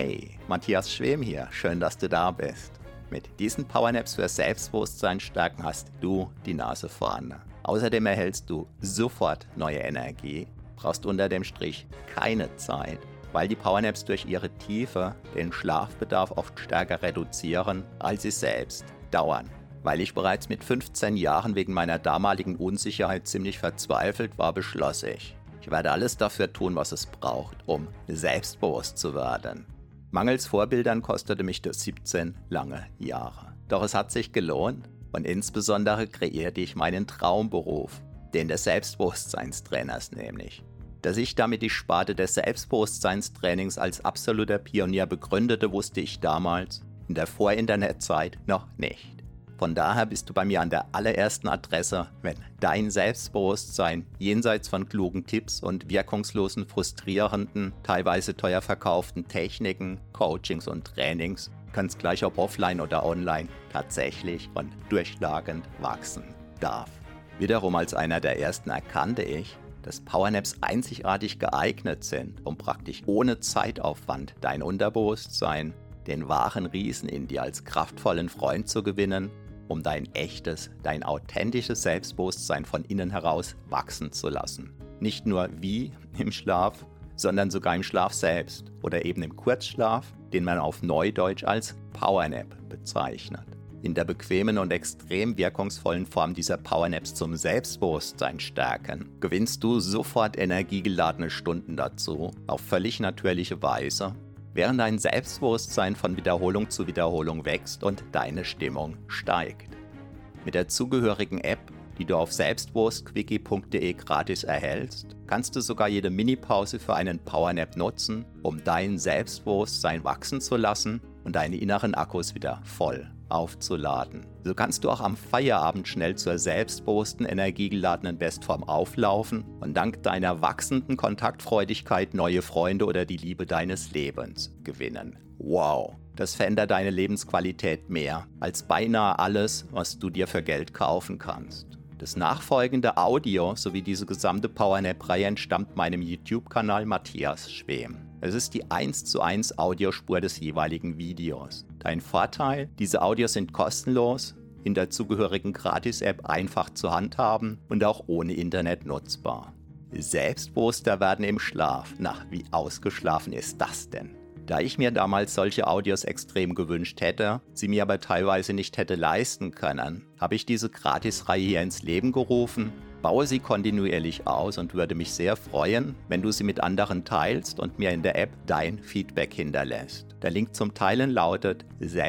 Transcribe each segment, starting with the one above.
Hey, Matthias Schwem hier, schön, dass du da bist. Mit diesen Powernaps für Selbstbewusstsein stärken hast du die Nase vorne. Außerdem erhältst du sofort neue Energie, brauchst unter dem Strich keine Zeit, weil die Powernaps durch ihre Tiefe den Schlafbedarf oft stärker reduzieren, als sie selbst dauern. Weil ich bereits mit 15 Jahren wegen meiner damaligen Unsicherheit ziemlich verzweifelt war, beschloss ich werde alles dafür tun, was es braucht, um selbstbewusst zu werden. Mangels Vorbildern kostete mich das 17 lange Jahre. Doch es hat sich gelohnt und insbesondere kreierte ich meinen Traumberuf, den des Selbstbewusstseinstrainers nämlich. Dass ich damit die Sparte des Selbstbewusstseinstrainings als absoluter Pionier begründete, wusste ich damals, in der Vor-Internet-Zeit, noch nicht. Von daher bist du bei mir an der allerersten Adresse, wenn dein Selbstbewusstsein jenseits von klugen Tipps und wirkungslosen, frustrierenden, teilweise teuer verkauften Techniken, Coachings und Trainings, ganz gleich ob offline oder online, tatsächlich und durchschlagend wachsen darf. Wiederum als einer der ersten erkannte ich, dass Powernaps einzigartig geeignet sind, um praktisch ohne Zeitaufwand dein Unterbewusstsein, den wahren Riesen in dir als kraftvollen Freund zu gewinnen, um dein echtes, dein authentisches Selbstbewusstsein von innen heraus wachsen zu lassen. Nicht nur wie im Schlaf, sondern sogar im Schlaf selbst oder eben im Kurzschlaf, den man auf Neudeutsch als Powernap bezeichnet. In der bequemen und extrem wirkungsvollen Form dieser Powernaps zum Selbstbewusstsein stärken, gewinnst du sofort energiegeladene Stunden dazu, auf völlig natürliche Weise, während dein Selbstbewusstsein von Wiederholung zu Wiederholung wächst und deine Stimmung steigt. Mit der zugehörigen App, die du auf selbstbewusstquickie.de gratis erhältst, kannst du sogar jede Minipause für einen Powernap nutzen, um dein Selbstbewusstsein wachsen zu lassen und deine inneren Akkus wieder voll aufzuladen. So kannst du auch am Feierabend schnell zur selbstbewussten, energiegeladenen Bestform auflaufen und dank deiner wachsenden Kontaktfreudigkeit neue Freunde oder die Liebe deines Lebens gewinnen. Wow, das verändert deine Lebensqualität mehr als beinahe alles, was du dir für Geld kaufen kannst. Das nachfolgende Audio sowie diese gesamte Powernap-Reihe entstammt meinem YouTube-Kanal Matthias Schwem. Es ist die 1:1 Audiospur des jeweiligen Videos. Dein Vorteil, diese Audios sind kostenlos, in der zugehörigen Gratis-App einfach zu handhaben und auch ohne Internet nutzbar. Selbstbewusster werden im Schlaf. Na, wie ausgeschlafen ist das denn? Da ich mir damals solche Audios extrem gewünscht hätte, sie mir aber teilweise nicht hätte leisten können, habe ich diese Gratisreihe hier ins Leben gerufen, baue sie kontinuierlich aus und würde mich sehr freuen, wenn du sie mit anderen teilst und mir in der App dein Feedback hinterlässt. Der Link zum Teilen lautet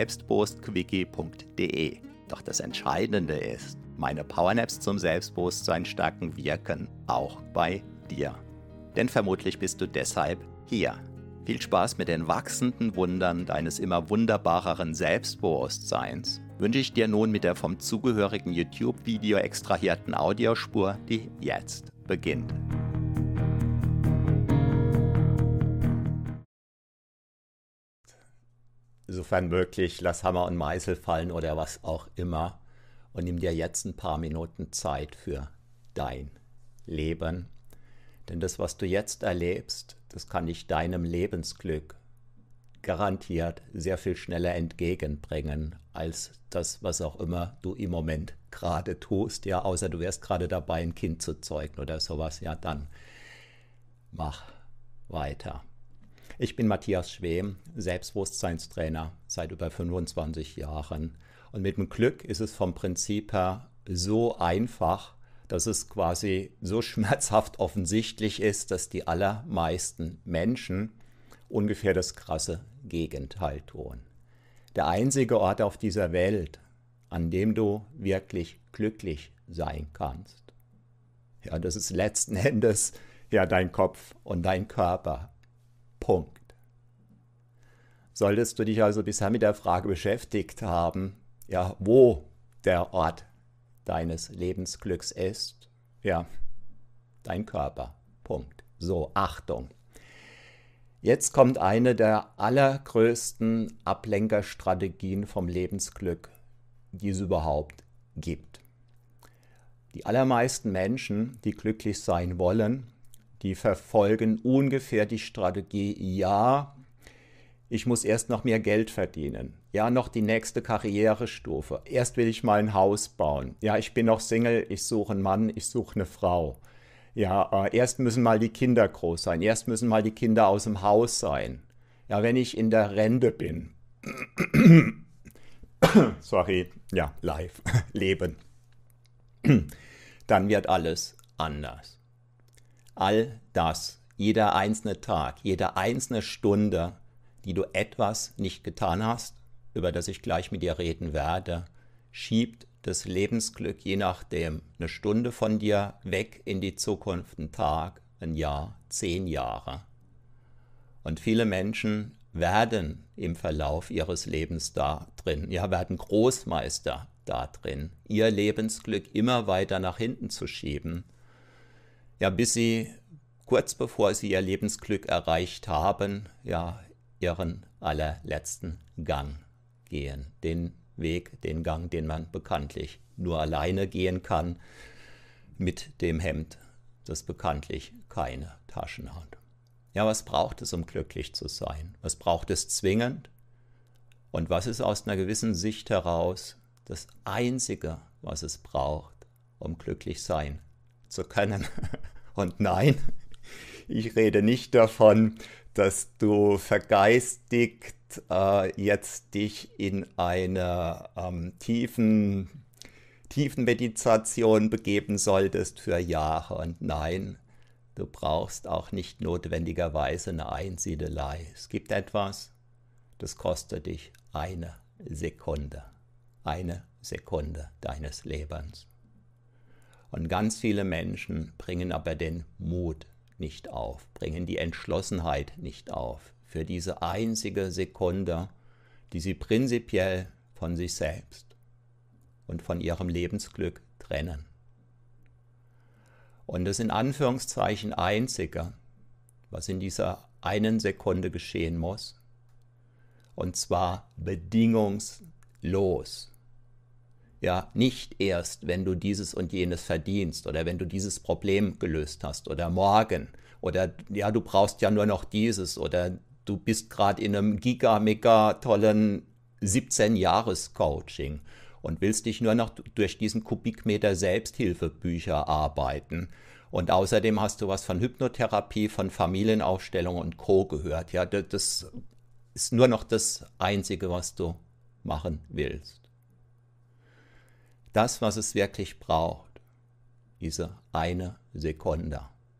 selbstbewusstquickie.de. Doch das Entscheidende ist, meine Powernaps zum Selbstbewusstsein stärken wirken auch bei dir. Denn vermutlich bist du deshalb hier. Viel Spaß mit den wachsenden Wundern deines immer wunderbareren Selbstbewusstseins wünsche ich dir nun mit der vom zugehörigen YouTube-Video extrahierten Audiospur, die jetzt beginnt. Sofern möglich, lass Hammer und Meißel fallen oder was auch immer und nimm dir jetzt ein paar Minuten Zeit für dein Leben. Denn das, was du jetzt erlebst, das kann dich deinem Lebensglück garantiert sehr viel schneller entgegenbringen, als das, was auch immer du im Moment gerade tust. Ja, außer du wärst gerade dabei, ein Kind zu zeugen oder sowas. Ja, dann mach weiter. Ich bin Matthias Schwem, Selbstbewusstseinstrainer seit über 25 Jahren. Und mit dem Glück ist es vom Prinzip her so einfach, dass es quasi so schmerzhaft offensichtlich ist, dass die allermeisten Menschen ungefähr das krasse Gegenteil tun. Der einzige Ort auf dieser Welt, an dem du wirklich glücklich sein kannst, ja, das ist letzten Endes ja dein Kopf und dein Körper. Punkt. Solltest du dich also bisher mit der Frage beschäftigt haben, ja, wo der Ort deines Lebensglücks ist, ja, dein Körper. Punkt. So, Achtung. Jetzt kommt eine der allergrößten Ablenkerstrategien vom Lebensglück, die es überhaupt gibt. Die allermeisten Menschen, die glücklich sein wollen, die verfolgen ungefähr die Strategie, ja, Ich muss erst noch mehr Geld verdienen. Ja, noch die nächste Karrierestufe. Erst will ich mal ein Haus bauen. Ja, ich bin noch Single, ich suche einen Mann, ich suche eine Frau. Ja, erst müssen mal die Kinder groß sein. Erst müssen mal die Kinder aus dem Haus sein. Ja, wenn ich in der Rente bin. Sorry, ja, live, leben. Dann wird alles anders. All das, jeder einzelne Tag, jede einzelne Stunde, die du etwas nicht getan hast, über das ich gleich mit dir reden werde, schiebt das Lebensglück je nachdem eine Stunde von dir weg in die Zukunft, einen Tag, ein Jahr, 10 Jahre. Und viele Menschen werden im Verlauf ihres Lebens da drin, ja, werden Großmeister da drin, ihr Lebensglück immer weiter nach hinten zu schieben, ja, bis sie kurz bevor sie ihr Lebensglück erreicht haben, ja, ihren allerletzten Gang gehen. Den Weg, den Gang, den man bekanntlich nur alleine gehen kann, mit dem Hemd, das bekanntlich keine Taschen hat. Ja, was braucht es, um glücklich zu sein? Was braucht es zwingend? Und was ist aus einer gewissen Sicht heraus das Einzige, was es braucht, um glücklich sein zu können? Und nein, ich rede nicht davon, dass du vergeistigt jetzt dich in eine tiefen Meditation begeben solltest für Jahre. Und nein, du brauchst auch nicht notwendigerweise eine Einsiedelei. Es gibt etwas, das kostet dich eine Sekunde deines Lebens. Und ganz viele Menschen bringen aber den Mut nicht auf, bringen die Entschlossenheit nicht auf, für diese einzige Sekunde, die sie prinzipiell von sich selbst und von ihrem Lebensglück trennen. Und das in Anführungszeichen Einzige, was in dieser einen Sekunde geschehen muss, und zwar bedingungslos. Ja, nicht erst, wenn du dieses und jenes verdienst oder wenn du dieses Problem gelöst hast oder morgen oder ja, du brauchst ja nur noch dieses oder du bist gerade in einem mega tollen 17-Jahres-Coaching und willst dich nur noch durch diesen Kubikmeter Selbsthilfebücher arbeiten. Und außerdem hast du was von Hypnotherapie, von Familienaufstellung und Co. gehört. Ja, das ist nur noch das Einzige, was du machen willst. Das, was es wirklich braucht, diese eine Sekunde,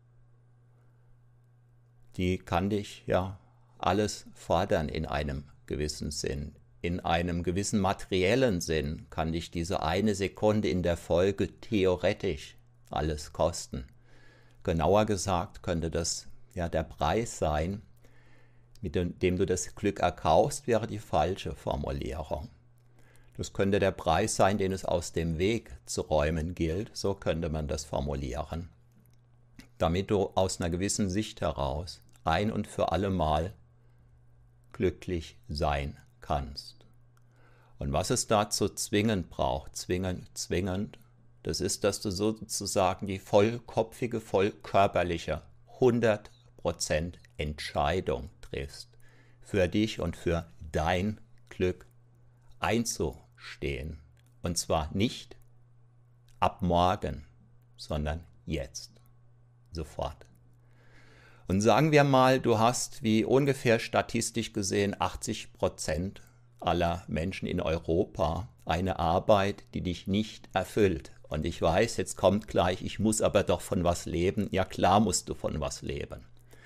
die kann dich ja alles fordern in einem gewissen Sinn. In einem gewissen materiellen Sinn kann dich diese eine Sekunde in der Folge theoretisch alles kosten. Genauer gesagt könnte das ja der Preis sein, mit dem du das Glück erkaufst, wäre die falsche Formulierung. Das könnte der Preis sein, den es aus dem Weg zu räumen gilt, so könnte man das formulieren, damit du aus einer gewissen Sicht heraus ein und für alle Mal glücklich sein kannst. Und was es dazu zwingend braucht, zwingend, das ist, dass du sozusagen die vollkopfige, vollkörperliche 100% Entscheidung triffst, für dich und für dein Glück einzustehen. Und zwar nicht ab morgen, sondern jetzt, sofort. Und sagen wir mal, du hast wie ungefähr statistisch gesehen 80% aller Menschen in Europa eine Arbeit, die dich nicht erfüllt. Und ich weiß, jetzt kommt gleich, ich muss aber doch von was leben. Ja, klar musst du von was leben.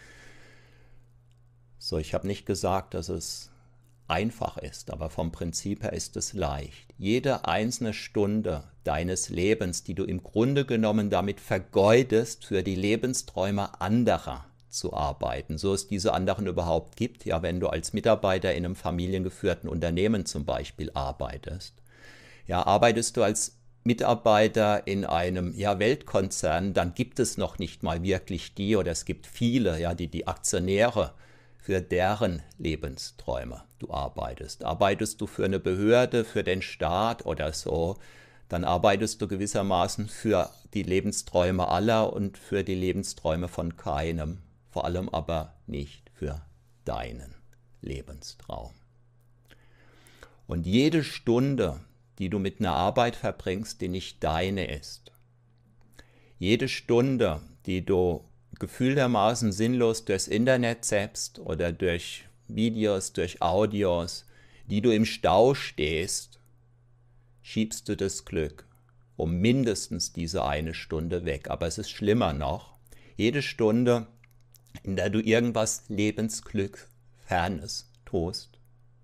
So, ich habe nicht gesagt, dass es einfach ist, aber vom Prinzip her ist es leicht. Jede einzelne Stunde deines Lebens, die du im Grunde genommen damit vergeudest, für die Lebensträume anderer zu arbeiten, so es diese anderen überhaupt gibt, ja, wenn du als Mitarbeiter in einem familiengeführten Unternehmen zum Beispiel arbeitest. Ja, arbeitest du als Mitarbeiter in einem Weltkonzern, dann gibt es noch nicht mal wirklich die, oder es gibt viele, ja, die Aktionäre, für deren Lebensträume du arbeitest. Arbeitest du für eine Behörde, für den Staat oder so, dann arbeitest du gewissermaßen für die Lebensträume aller und für die Lebensträume von keinem, vor allem aber nicht für deinen. Lebenstraum. Und jede Stunde, die du mit einer Arbeit verbringst, die nicht deine ist, jede Stunde, die du gefühltermaßen sinnlos durchs Internet zappst oder durch Videos, durch Audios, die du im Stau stehst, schiebst du das Glück um mindestens diese eine Stunde weg. Aber es ist schlimmer noch. Jede Stunde, in der du irgendwas Lebensglückfernes tust,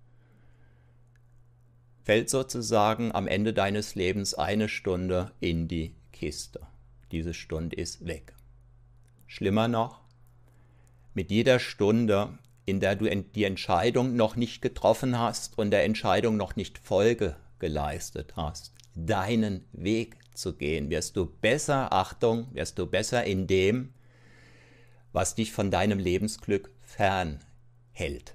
fällt sozusagen am Ende deines Lebens eine Stunde in die Kiste. Diese Stunde ist weg. Schlimmer noch, mit jeder Stunde, in der du die Entscheidung noch nicht getroffen hast und der Entscheidung noch nicht Folge geleistet hast, deinen Weg zu gehen, wirst du besser, Achtung, wirst du besser in dem, was dich von deinem Lebensglück fernhält.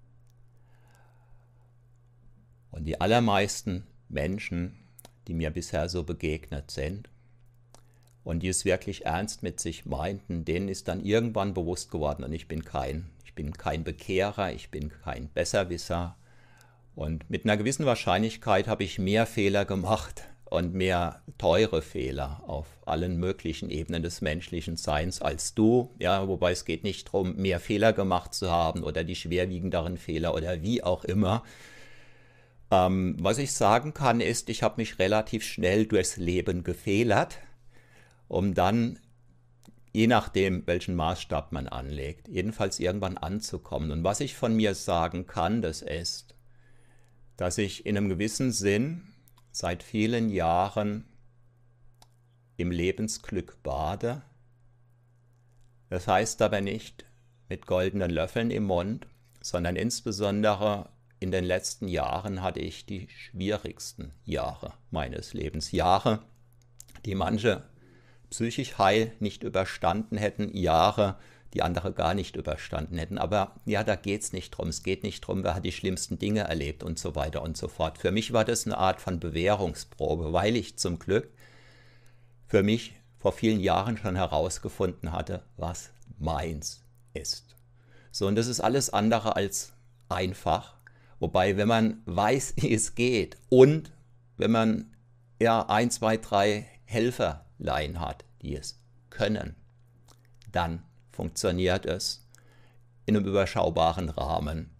Und die allermeisten Menschen, die mir bisher so begegnet sind und die es wirklich ernst mit sich meinten, denen ist dann irgendwann bewusst geworden, und ich bin kein Bekehrer, ich bin kein Besserwisser. Und mit einer gewissen Wahrscheinlichkeit habe ich mehr Fehler gemacht und mehr teure Fehler auf allen möglichen Ebenen des menschlichen Seins als du. Ja, wobei es geht nicht darum, mehr Fehler gemacht zu haben oder die schwerwiegenderen Fehler oder wie auch immer. Was ich sagen kann, ist, ich habe mich relativ schnell durchs Leben gefehlert, um dann, je nachdem, welchen Maßstab man anlegt, jedenfalls irgendwann anzukommen. Und was ich von mir sagen kann, das ist, dass ich in einem gewissen Sinn seit vielen Jahren im Lebensglück bade. Das heißt aber nicht mit goldenen Löffeln im Mund, sondern insbesondere in den letzten Jahren hatte ich die schwierigsten Jahre meines Lebens. Jahre, die manche psychisch heil nicht überstanden hätten, Jahre, die andere gar nicht überstanden hätten. Aber ja, da geht es nicht drum. Es geht nicht drum, wer hat die schlimmsten Dinge erlebt und so weiter und so fort. Für mich war das eine Art von Bewährungsprobe, weil ich zum Glück für mich vor vielen Jahren schon herausgefunden hatte, was meins ist. So, und das ist alles andere als einfach. Wobei, wenn man weiß, wie es geht und wenn man ja 1, 2, 3 Helferlein hat, die es können, dann funktioniert es in einem überschaubaren Rahmen.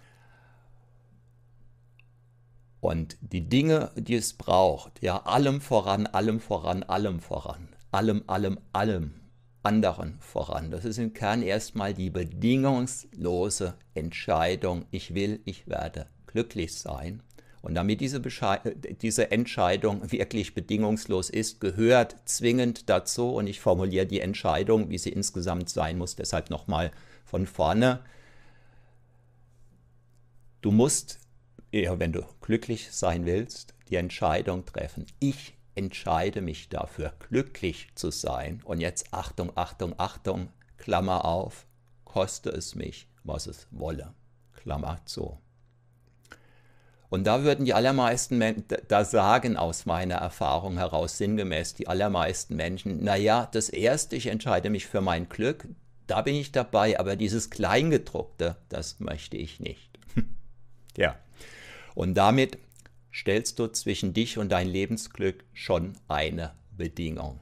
Und die Dinge, die es braucht, ja, allem voran, allem voran, allem voran, allem anderen voran. Das ist im Kern erstmal die bedingungslose Entscheidung, ich will, ich werde glücklich sein. Und damit diese Entscheidung wirklich bedingungslos ist, gehört zwingend dazu, und ich formuliere die Entscheidung, wie sie insgesamt sein muss, deshalb nochmal von vorne. Du musst, ja, wenn du glücklich sein willst, die Entscheidung treffen. Ich entscheide mich dafür, glücklich zu sein. Und jetzt Achtung, Achtung, Achtung, Klammer auf, koste es mich, was es wolle, Klammer zu. Und da würden die allermeisten Menschen, da sagen aus meiner Erfahrung heraus sinngemäß die allermeisten Menschen, naja, das Erste, ich entscheide mich für mein Glück, da bin ich dabei, aber dieses Kleingedruckte, das möchte ich nicht. Ja, und damit stellst du zwischen dich und dein Lebensglück schon eine Bedingung.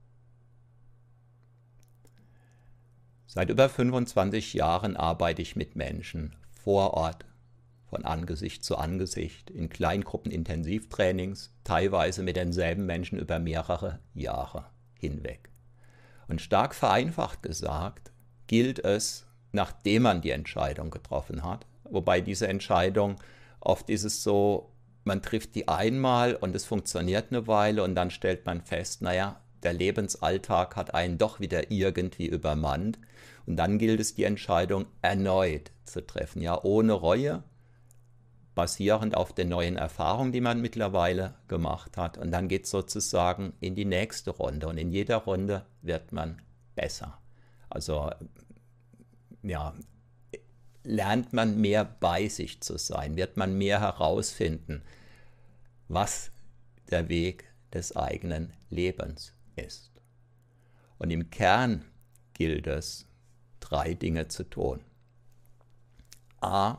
Seit über 25 Jahren arbeite ich mit Menschen vor Ort, von Angesicht zu Angesicht, in Kleingruppen Intensivtrainings, teilweise mit denselben Menschen über mehrere Jahre hinweg. Und stark vereinfacht gesagt, gilt es, nachdem man die Entscheidung getroffen hat, wobei diese Entscheidung, oft ist es so, man trifft die einmal und es funktioniert eine Weile und dann stellt man fest, naja, der Lebensalltag hat einen doch wieder irgendwie übermannt und dann gilt es, die Entscheidung erneut zu treffen, ja, ohne Reue, basierend auf den neuen Erfahrungen, die man mittlerweile gemacht hat. Und dann geht es sozusagen in die nächste Runde. Und in jeder Runde wird man besser. Also ja, lernt man mehr bei sich zu sein, wird man mehr herausfinden, was der Weg des eigenen Lebens ist. Und im Kern gilt es, 3 Dinge zu tun. A,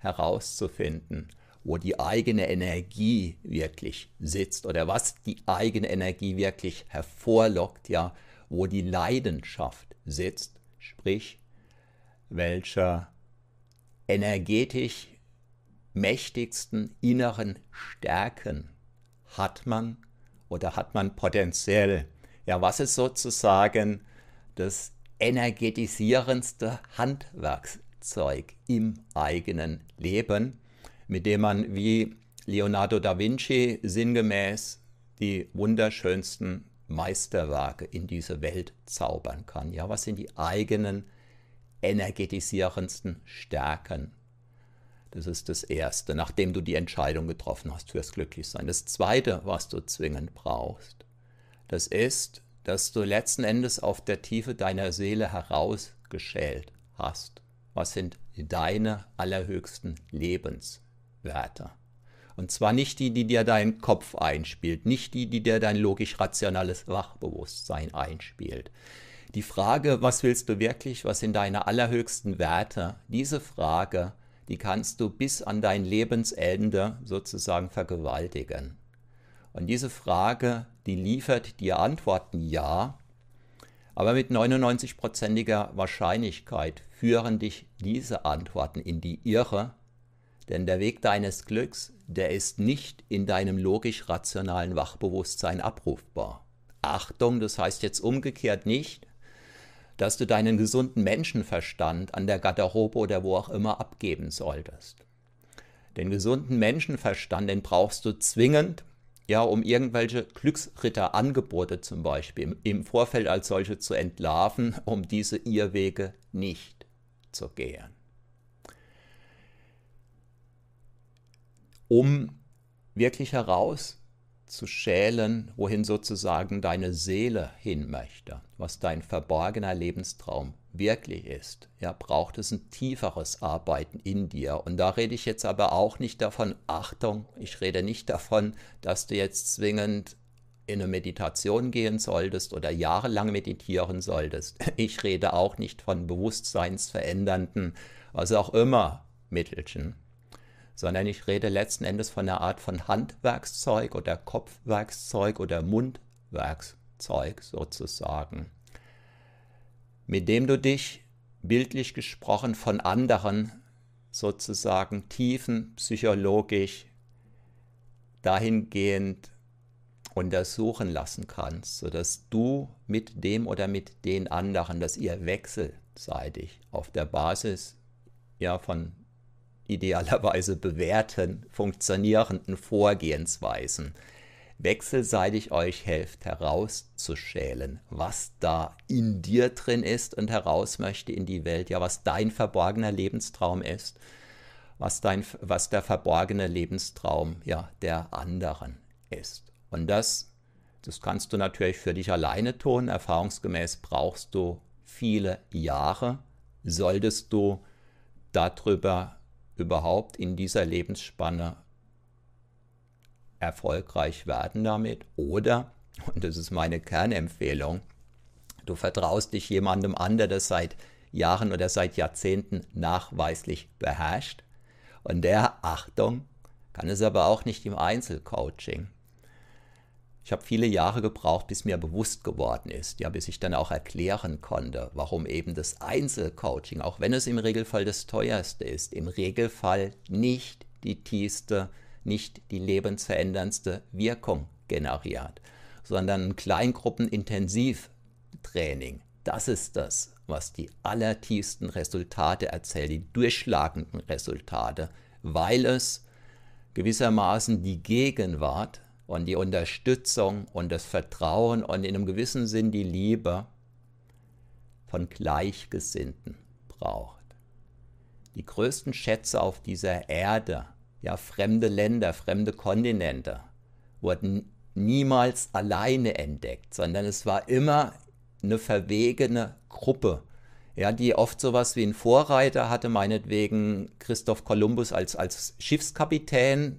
herauszufinden, wo die eigene Energie wirklich sitzt oder was die eigene Energie wirklich hervorlockt, ja, wo die Leidenschaft sitzt, sprich, welche energetisch mächtigsten inneren Stärken hat man oder hat man potenziell? Ja, was ist sozusagen das energetisierendste Handwerkszeug im eigenen Leben, mit dem man wie Leonardo da Vinci sinngemäß die wunderschönsten Meisterwerke in diese Welt zaubern kann? Ja, was sind die eigenen energetisierendsten Stärken? Das ist das Erste, nachdem du die Entscheidung getroffen hast fürs Glücklichsein. Das Zweite, was du zwingend brauchst, das ist, dass du letzten Endes auf der Tiefe deiner Seele herausgeschält hast. Was sind deine allerhöchsten Lebenswerte? Und zwar nicht die, die dir dein Kopf einspielt, nicht die, die dir dein logisch-rationales Wachbewusstsein einspielt. Die Frage, was willst du wirklich, was sind deine allerhöchsten Werte, diese Frage, die kannst du bis an dein Lebensende sozusagen vergewaltigen. Und diese Frage, die liefert dir Antworten, ja, aber mit 99%iger Wahrscheinlichkeit führen dich diese Antworten in die Irre, denn der Weg deines Glücks, der ist nicht in deinem logisch-rationalen Wachbewusstsein abrufbar. Achtung, das heißt jetzt umgekehrt nicht, dass du deinen gesunden Menschenverstand an der Garderobe oder wo auch immer abgeben solltest. Den gesunden Menschenverstand, den brauchst du zwingend, ja, um irgendwelche Glücksritterangebote zum Beispiel im Vorfeld als solche zu entlarven, um diese Irrwege nicht zu gehen. Um wirklich herauszuschälen, wohin sozusagen deine Seele hin möchte, was dein verborgener Lebenstraum wirklich ist, ja, braucht es ein tieferes Arbeiten in dir. Und da rede ich jetzt aber auch nicht davon, Achtung, ich rede nicht davon, dass du jetzt zwingend in eine Meditation gehen solltest oder jahrelang meditieren solltest. Ich rede auch nicht von bewusstseinsverändernden, was auch immer, Mittelchen, sondern ich rede letzten Endes von einer Art von Handwerkszeug oder Kopfwerkszeug oder Mundwerkszeug sozusagen, mit dem du dich, bildlich gesprochen, von anderen sozusagen tiefenpsychologisch dahingehend untersuchen lassen kannst, sodass du mit dem oder mit den anderen, dass ihr wechselseitig auf der Basis ja von idealerweise bewährten, funktionierenden Vorgehensweisen wechselseitig euch helft herauszuschälen, was da in dir drin ist und heraus möchte in die Welt, ja, was dein verborgener Lebenstraum ist, was der verborgene Lebenstraum ja, der anderen ist. Und das kannst du natürlich für dich alleine tun, erfahrungsgemäß brauchst du viele Jahre, solltest du darüber überhaupt in dieser Lebensspanne erfolgreich werden damit. Oder, und das ist meine Kernempfehlung, du vertraust dich jemandem an, der das seit Jahren oder seit Jahrzehnten nachweislich beherrscht. Und der, Achtung, kann es aber auch nicht im Einzelcoaching. Ich habe viele Jahre gebraucht, bis mir bewusst geworden ist, ja, bis ich dann auch erklären konnte, warum eben das Einzelcoaching, auch wenn es im Regelfall das teuerste ist, im Regelfall nicht die tiefste, nicht die lebensveränderndste Wirkung generiert, sondern ein Kleingruppenintensivtraining. Das ist das, was die allertiefsten Resultate erzählt, die durchschlagenden Resultate, weil es gewissermaßen die Gegenwart und die Unterstützung und das Vertrauen und in einem gewissen Sinn die Liebe von Gleichgesinnten braucht. Die größten Schätze auf dieser Erde, ja, fremde Länder, fremde Kontinente, wurden niemals alleine entdeckt, sondern es war immer eine verwegene Gruppe, ja, die oft sowas wie einen Vorreiter hatte, meinetwegen Christoph Kolumbus als Schiffskapitän,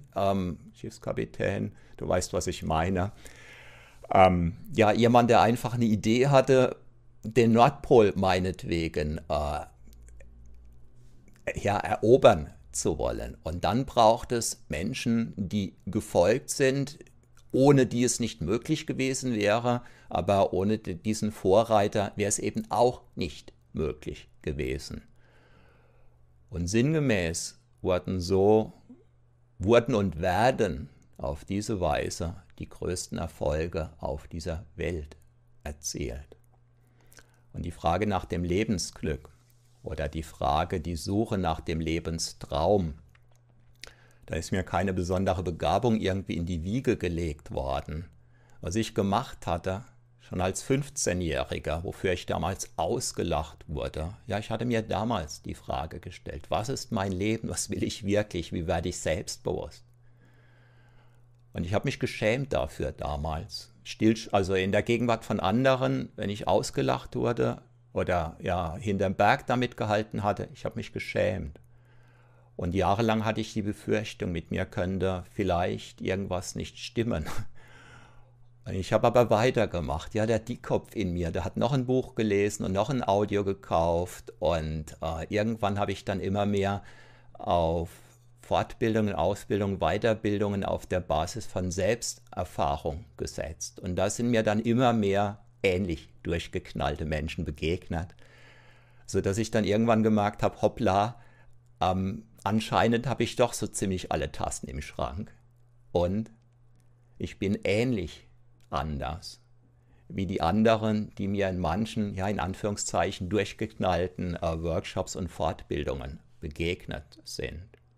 du weißt, was ich meine, ja, jemand, der einfach eine Idee hatte, den Nordpol meinetwegen ja, erobern zu wollen. Und dann braucht es Menschen, die gefolgt sind, ohne die es nicht möglich gewesen wäre, aber ohne diesen Vorreiter wäre es eben auch nicht möglich gewesen. Und sinngemäß wurden und werden auf diese Weise die größten Erfolge auf dieser Welt erzielt. Und die Frage nach dem Lebensglück oder die Suche nach dem Lebenstraum, da ist mir keine besondere Begabung irgendwie in die Wiege gelegt worden. Was ich gemacht hatte, schon als 15-Jähriger, wofür ich damals ausgelacht wurde, ja, ich hatte mir damals die Frage gestellt, was ist mein Leben, was will ich wirklich, wie werde ich selbstbewusst? Und ich habe mich geschämt dafür damals. Also in der Gegenwart von anderen, wenn ich ausgelacht wurde oder ja, hinterm Berg damit gehalten hatte, ich habe mich geschämt. Und jahrelang hatte ich die Befürchtung, mit mir könnte vielleicht irgendwas nicht stimmen. Und ich habe aber weitergemacht. Ja, der Dickkopf in mir, der hat noch ein Buch gelesen und noch ein Audio gekauft. Und irgendwann habe ich dann immer mehr auf Fortbildungen, Ausbildungen, Weiterbildungen auf der Basis von Selbsterfahrung gesetzt. Und da sind mir dann immer mehr ähnlich durchgeknallte Menschen begegnet, sodass ich dann irgendwann gemerkt habe, hoppla, anscheinend habe ich doch so ziemlich alle Tassen im Schrank. Und ich bin ähnlich anders wie die anderen, die mir in manchen, ja in Anführungszeichen, durchgeknallten Workshops und Fortbildungen begegnet sind.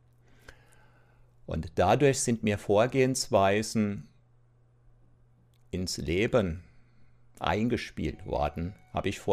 Und dadurch sind mir Vorgehensweisen ins Leben eingespielt worden. Habe ich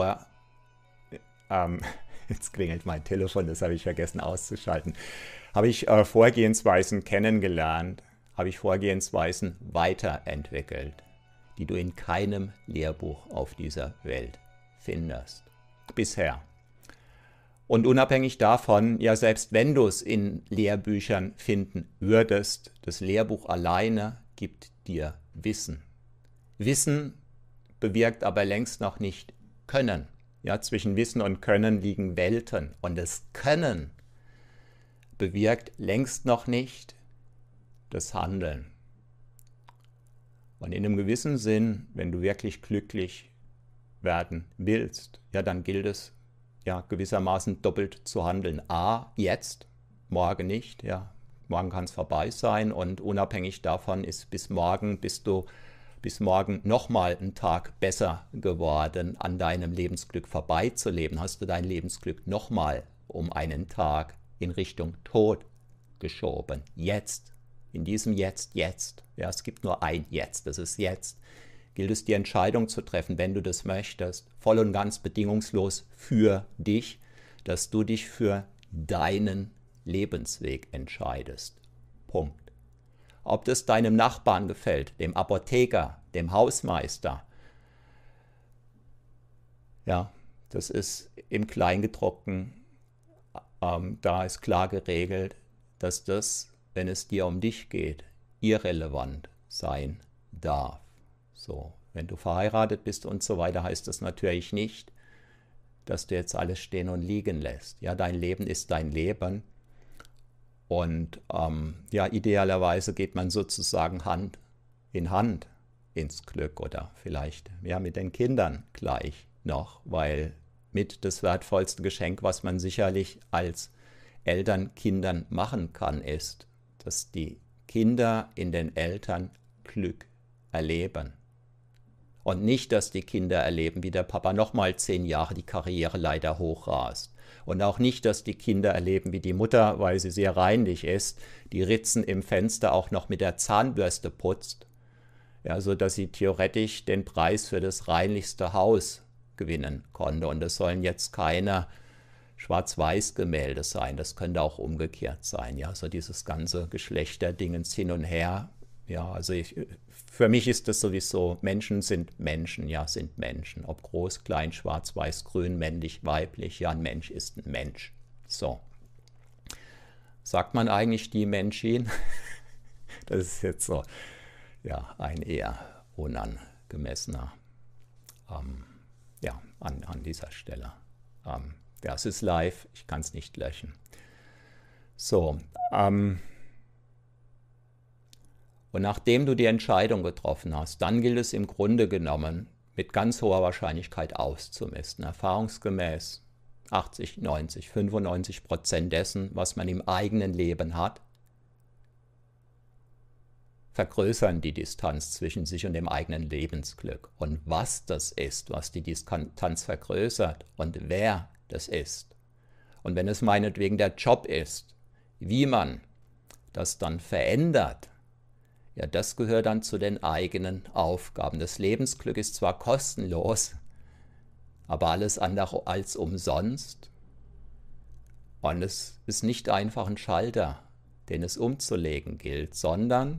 jetzt klingelt mein Telefon, das habe ich vergessen auszuschalten. Habe ich Vorgehensweisen kennengelernt, habe ich Vorgehensweisen weiterentwickelt, die du in keinem Lehrbuch auf dieser Welt findest. Bisher. Und unabhängig davon, ja selbst wenn du es in Lehrbüchern finden würdest, das Lehrbuch alleine gibt dir Wissen. Wissen bewirkt aber längst noch nicht Können. Ja, zwischen Wissen und Können liegen Welten. Und das Können bewirkt längst noch nicht das Handeln. Und in einem gewissen Sinn, wenn du wirklich glücklich werden willst, ja, dann gilt es, ja, gewissermaßen doppelt zu handeln. A, jetzt, morgen nicht, ja, morgen kann es vorbei sein und unabhängig davon ist bis morgen nochmal einen Tag besser geworden, an deinem Lebensglück vorbeizuleben, hast du dein Lebensglück nochmal um einen Tag in Richtung Tod geschoben. Jetzt, in diesem Jetzt. Ja, es gibt nur ein Jetzt, das ist jetzt. Gilt es, die Entscheidung zu treffen, wenn du das möchtest, voll und ganz bedingungslos für dich, dass du dich für deinen Lebensweg entscheidest. Punkt. Ob das deinem Nachbarn gefällt, dem Apotheker, dem Hausmeister, ja, das ist im Kleingedruckten, da ist klar geregelt, dass das, wenn es dir um dich geht, irrelevant sein darf. So, wenn du verheiratet bist und so weiter, heißt das natürlich nicht, dass du jetzt alles stehen und liegen lässt. Ja, dein Leben ist dein Leben. Und ja, idealerweise geht man sozusagen Hand in Hand ins Glück oder vielleicht ja, mit den Kindern gleich noch, weil mit das wertvollste Geschenk, was man sicherlich als Eltern Kindern machen kann, ist, dass die Kinder in den Eltern Glück erleben. Und nicht, dass die Kinder erleben, wie der Papa nochmal 10 Jahre die Karriereleiter hochrast. Und auch nicht, dass die Kinder erleben, wie die Mutter, weil sie sehr reinlich ist, die Ritzen im Fenster auch noch mit der Zahnbürste putzt. Ja, sodass sie theoretisch den Preis für das reinlichste Haus gewinnen konnte. Und das sollen jetzt keine Schwarz-Weiß-Gemälde sein. Das könnte auch umgekehrt sein. Ja, so dieses ganze Geschlechterdingens hin und her. Ja, also für mich ist das sowieso, Menschen sind Menschen, ja, sind Menschen. Ob groß, klein, schwarz, weiß, grün, männlich, weiblich, ja, ein Mensch ist ein Mensch. So. Sagt man eigentlich die Menschin? Das ist jetzt so, ja, ein eher unangemessener, ja, an dieser Stelle. Ja, es ist live, ich kann es nicht löschen. So, und nachdem du die Entscheidung getroffen hast, dann gilt es im Grunde genommen mit ganz hoher Wahrscheinlichkeit auszumisten. Erfahrungsgemäß 80, 90, 95% dessen, was man im eigenen Leben hat, vergrößern die Distanz zwischen sich und dem eigenen Lebensglück. Und was das ist, was die Distanz vergrößert und wer das ist. Und wenn es meinetwegen der Job ist, wie man das dann verändert, ja, das gehört dann zu den eigenen Aufgaben. Das Lebensglück ist zwar kostenlos, aber alles andere als umsonst. Und es ist nicht einfach ein Schalter, den es umzulegen gilt, sondern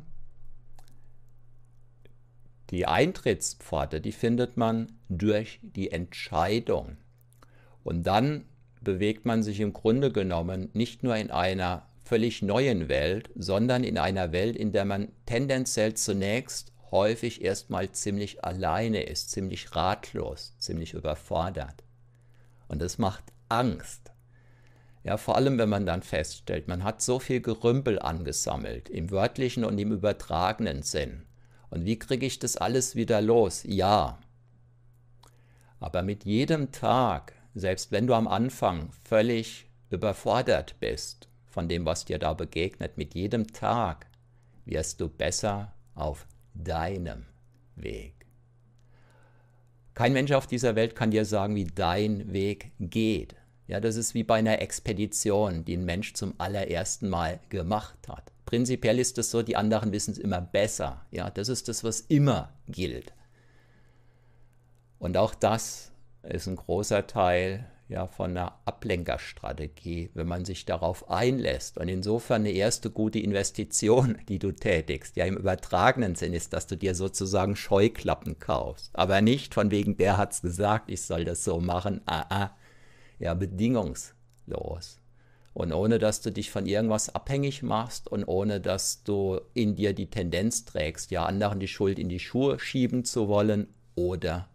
die Eintrittspforte, die findet man durch die Entscheidung. Und dann bewegt man sich im Grunde genommen nicht nur in einer völlig neuen Welt, sondern in einer Welt, in der man tendenziell zunächst häufig erstmal ziemlich alleine ist, ziemlich ratlos, ziemlich überfordert. Und das macht Angst. Ja, vor allem, wenn man dann feststellt, man hat so viel Gerümpel angesammelt, im wörtlichen und im übertragenen Sinn. Und wie kriege ich das alles wieder los? Ja. Aber mit jedem Tag, selbst wenn du am Anfang völlig überfordert bist von dem, was dir da begegnet, mit jedem Tag wirst du besser auf deinem Weg. Kein Mensch auf dieser Welt kann dir sagen, wie dein Weg geht. Ja, das ist wie bei einer Expedition, die ein Mensch zum allerersten Mal gemacht hat. Prinzipiell ist es so, die anderen wissen es immer besser. Ja, das ist das, was immer gilt. Und auch das ist ein großer Teil von einer Ablenkerstrategie, wenn man sich darauf einlässt. Und insofern eine erste gute Investition, die du tätigst, ja im übertragenen Sinn ist, dass du dir sozusagen Scheuklappen kaufst. Aber nicht von wegen, der hat's gesagt, ich soll das so machen. Ja, bedingungslos. Und ohne, dass du dich von irgendwas abhängig machst und ohne, dass du in dir die Tendenz trägst, ja anderen die Schuld in die Schuhe schieben zu wollen oder.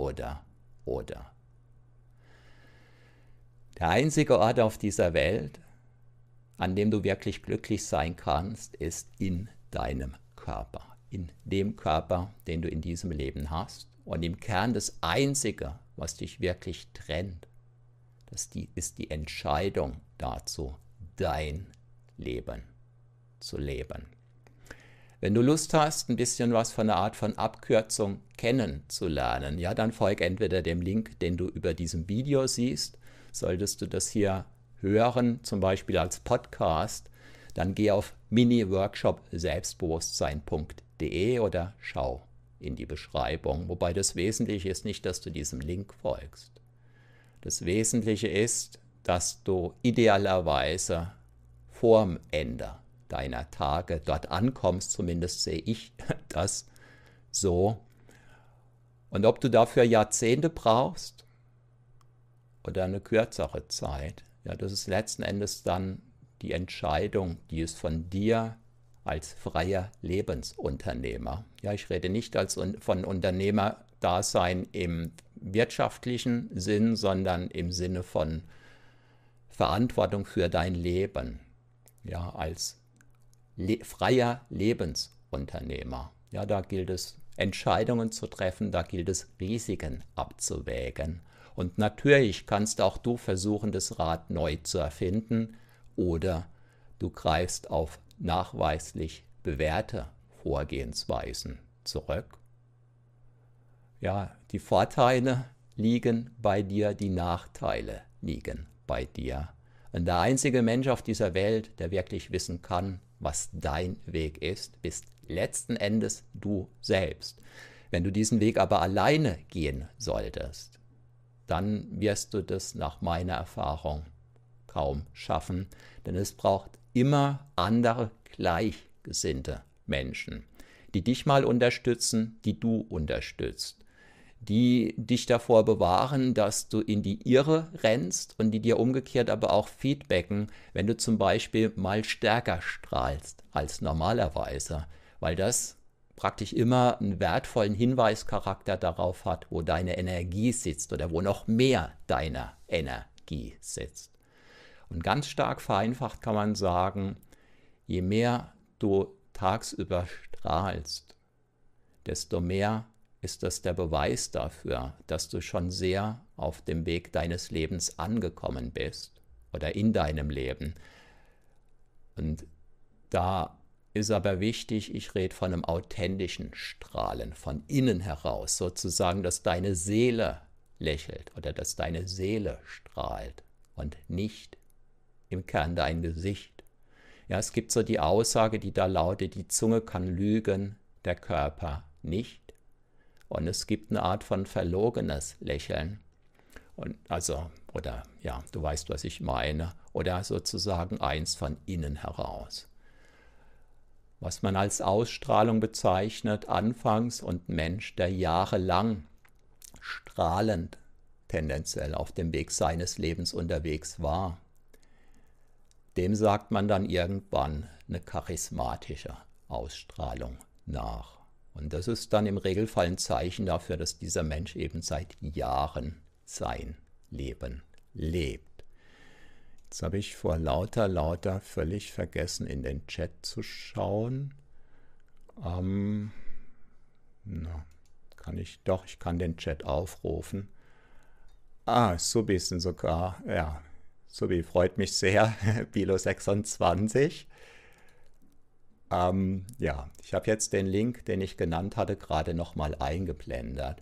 Der einzige Ort auf dieser Welt, an dem du wirklich glücklich sein kannst, ist in deinem Körper. In dem Körper, den du in diesem Leben hast. Und im Kern das Einzige, was dich wirklich trennt, ist die Entscheidung dazu, dein Leben zu leben. Wenn du Lust hast, ein bisschen was von einer Art von Abkürzung kennenzulernen, ja, dann folg entweder dem Link, den du über diesem Video siehst. Solltest du das hier hören, zum Beispiel als Podcast, dann geh auf mini-workshop-selbstbewusstsein.de oder schau in die Beschreibung. Wobei das Wesentliche ist nicht, dass du diesem Link folgst. Das Wesentliche ist, dass du idealerweise vorm Ende deiner Tage dort ankommst, zumindest sehe ich das so. Und ob du dafür Jahrzehnte brauchst oder eine kürzere Zeit, ja, das ist letzten Endes dann die Entscheidung, die es von dir als freier Lebensunternehmer, ja, ich rede nicht von Unternehmerdasein im wirtschaftlichen Sinn, sondern im Sinne von Verantwortung für dein Leben, ja, als freier Lebensunternehmer. Ja, da gilt es, Entscheidungen zu treffen, da gilt es, Risiken abzuwägen. Und natürlich kannst auch du versuchen, das Rad neu zu erfinden oder du greifst auf nachweislich bewährte Vorgehensweisen zurück. Ja, die Vorteile liegen bei dir, die Nachteile liegen bei dir. Und der einzige Mensch auf dieser Welt, der wirklich wissen kann, was dein Weg ist, bist letzten Endes du selbst. Wenn du diesen Weg aber alleine gehen solltest, dann wirst du das nach meiner Erfahrung kaum schaffen, denn es braucht immer andere gleichgesinnte Menschen, die dich mal unterstützen, die du unterstützt, die dich davor bewahren, dass du in die Irre rennst und die dir umgekehrt aber auch feedbacken, wenn du zum Beispiel mal stärker strahlst als normalerweise, weil das praktisch immer einen wertvollen Hinweischarakter darauf hat, wo deine Energie sitzt oder wo noch mehr deiner Energie sitzt. Und ganz stark vereinfacht kann man sagen, je mehr du tagsüber strahlst, desto mehr ist das der Beweis dafür, dass du schon sehr auf dem Weg deines Lebens angekommen bist oder in deinem Leben. Und da ist aber wichtig, ich rede von einem authentischen Strahlen, von innen heraus, sozusagen, dass deine Seele lächelt oder dass deine Seele strahlt und nicht im Kern dein Gesicht. Ja, es gibt so die Aussage, die da lautet, die Zunge kann lügen, der Körper nicht. Und es gibt eine Art von verlogenes Lächeln. Und also, oder ja, du weißt, was ich meine. Oder sozusagen eins von innen heraus. Was man als Ausstrahlung bezeichnet, anfangs, und Mensch, der jahrelang strahlend tendenziell auf dem Weg seines Lebens unterwegs war, dem sagt man dann irgendwann eine charismatische Ausstrahlung nach. Und das ist dann im Regelfall ein Zeichen dafür, dass dieser Mensch eben seit Jahren sein Leben lebt. Jetzt habe ich vor lauter völlig vergessen, in den Chat zu schauen. Ich kann den Chat aufrufen. Subi sind sogar, ja, Subi freut mich sehr, Bilo26. Ja, ich habe jetzt den Link, den ich genannt hatte, gerade nochmal eingeblendet.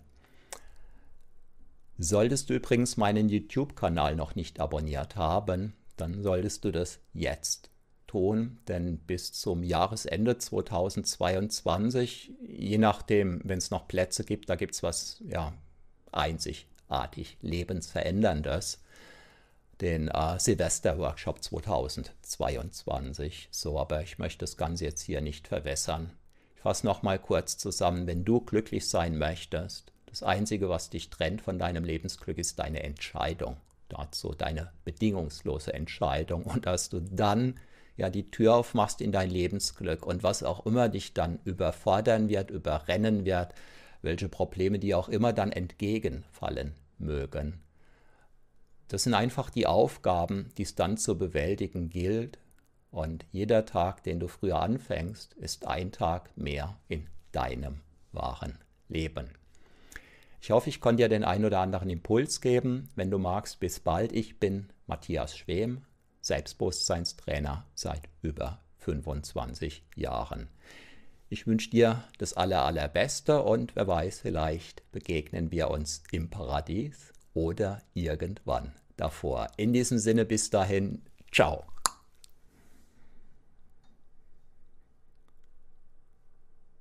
Solltest du übrigens meinen YouTube-Kanal noch nicht abonniert haben, dann solltest du das jetzt tun, denn bis zum Jahresende 2022, je nachdem, wenn es noch Plätze gibt, da gibt es was ja, einzigartig Lebensveränderndes, den Silvester-Workshop 2022. So, aber ich möchte das Ganze jetzt hier nicht verwässern. Ich fasse nochmal kurz zusammen, wenn du glücklich sein möchtest, das Einzige, was dich trennt von deinem Lebensglück, ist deine Entscheidung dazu, deine bedingungslose Entscheidung, und dass du dann ja die Tür aufmachst in dein Lebensglück und was auch immer dich dann überfordern wird, überrennen wird, welche Probleme dir auch immer dann entgegenfallen mögen. Das sind einfach die Aufgaben, die es dann zu bewältigen gilt, und jeder Tag, den du früher anfängst, ist ein Tag mehr in deinem wahren Leben. Ich hoffe, ich konnte dir den ein oder anderen Impuls geben. Wenn du magst, bis bald. Ich bin Matthias Schwem, Selbstbewusstseinstrainer seit über 25 Jahren. Ich wünsche dir das Allerbeste und wer weiß, vielleicht begegnen wir uns im Paradies oder irgendwann davor. In diesem Sinne, bis dahin, ciao.